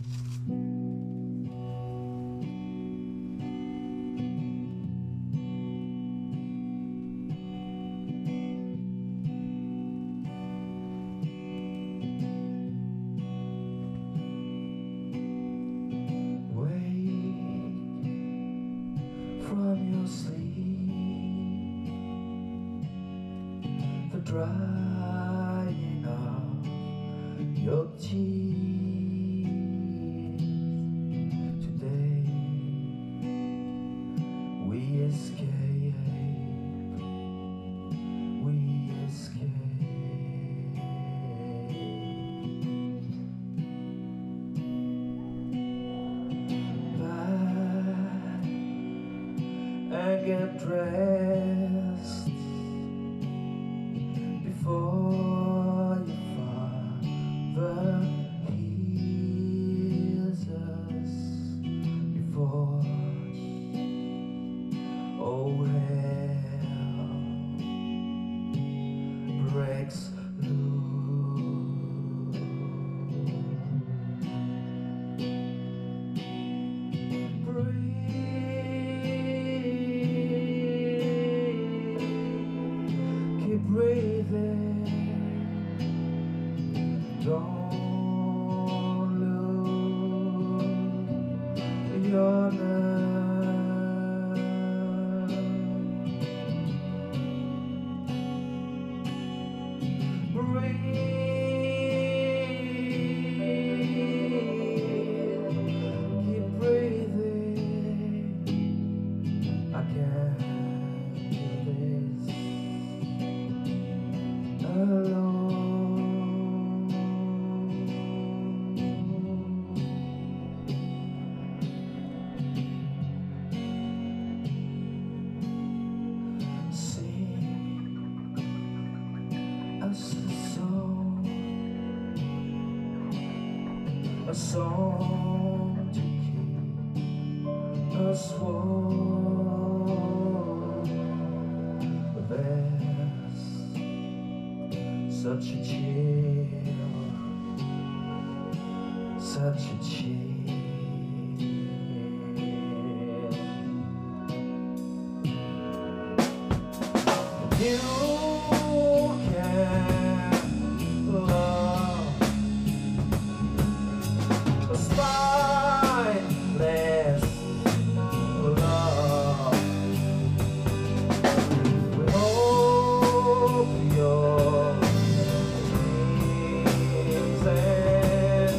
From your sleep, the drying of your tears. Today we escape, we escape. And get dressed before your father hears us, before oh hell breaks loose. Keep breathing, don't lose your nerve. Breathe, keep breathing. I can't do this alone. Sing us a song to keep us warm. There's such a chill, such a chill. You can love a spineless love. We hope your dreams and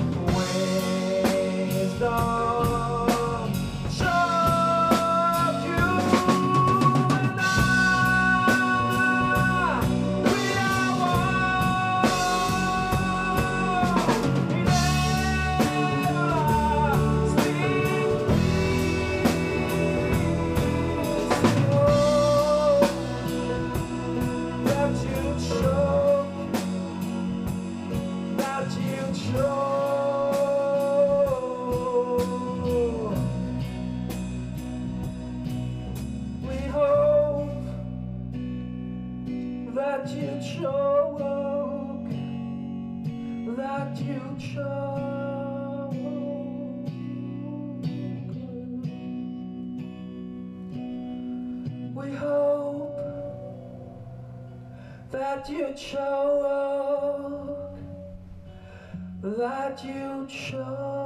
wisdom show you and I, we are one in everlasting peace. That you chose, that you chose. We hope that you chose, that you chose. We hope that you chose, that you chose.